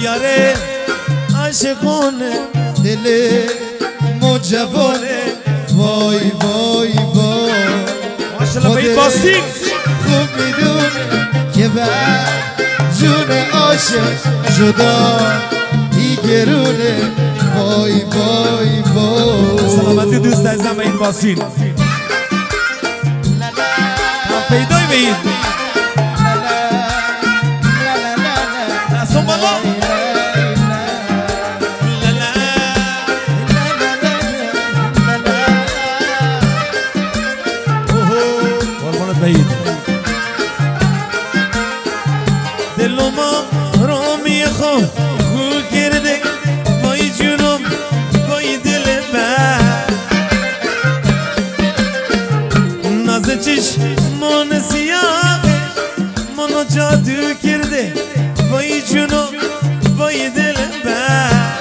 یاره عاشقونه دل مجبونه وای وای وای ماشالله به این باسین خوب میدونه که بر جون عاشق جدا گرونه وای وای وای سلامتی دوست عزیزم به این باسین پیدای به این دلو ما رو میخوام خو کرده وای جونم وای دل من نازه چشمان سیاه منو جادو کرده وای جونم وای دل من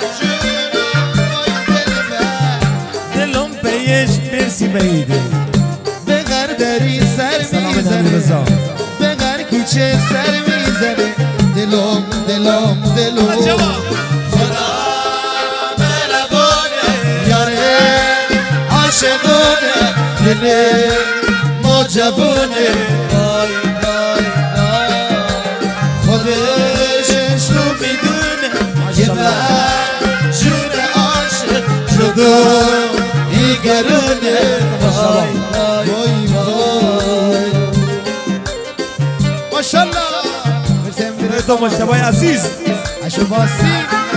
دلم پیش برسی بیده بغر دری سر میزنه بغر کوچه سر میزنه دلم دلم دلم خدا مهربانه یاره عاشقونه دل مجبونه وای وای خودش رو میدونه که من جون عاشق جدا گرونه وای وای وای ماشالله تو مجتبی عزیز اشوباسی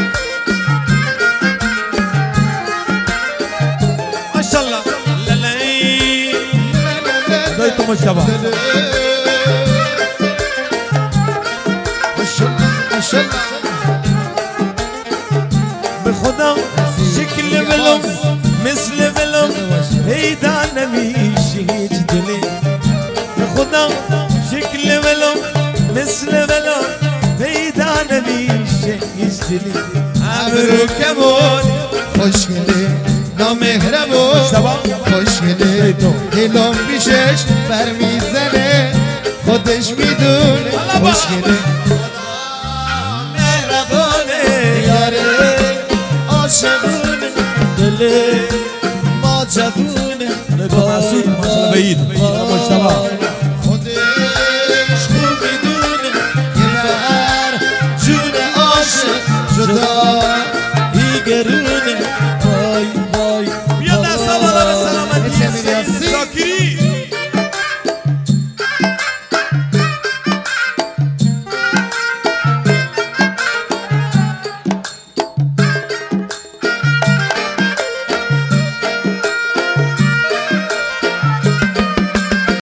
ماشالله للی دای تو مجتبی ماشالله به خدا شکل ولم مثل ولم پیدا نمیشه هیچ دلی به خدا شکل ولم مثل ولم پیدا نمیشه هیچ دلی ابرو کمون خوشگله نامهربون خوشگله دلم پیشش برمیزنه خودش میدونه خوشگله مهربانه یاره عاشقونه دل ما جوونه نگاه مسعود ماشالله به این مجتبی خودش خوب میدونه که بر جون عاشق جدا گرونه